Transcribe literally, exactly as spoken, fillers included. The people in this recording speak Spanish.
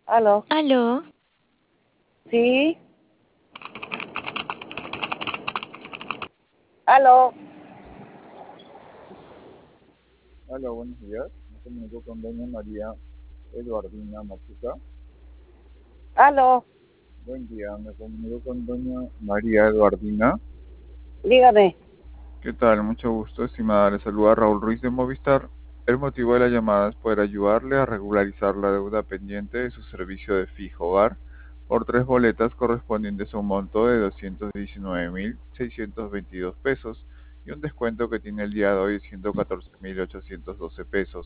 Aló, Aló, sí, aló, Hola, buenos días. Me comunico con doña María Eduardina Machuca. aló, Buen día, me comunico con doña María Eduardina. dígame. ¿Qué tal? Mucho gusto, estimada. Le saluda Raúl Ruiz de Movistar. El motivo de la llamada es poder ayudarle a regularizar la deuda pendiente de su servicio de fijo hogar por tres boletas correspondientes a un monto de doscientos diecinueve mil seiscientos veintidós pesos y un descuento que tiene el día de hoy de ciento catorce mil ochocientos doce pesos.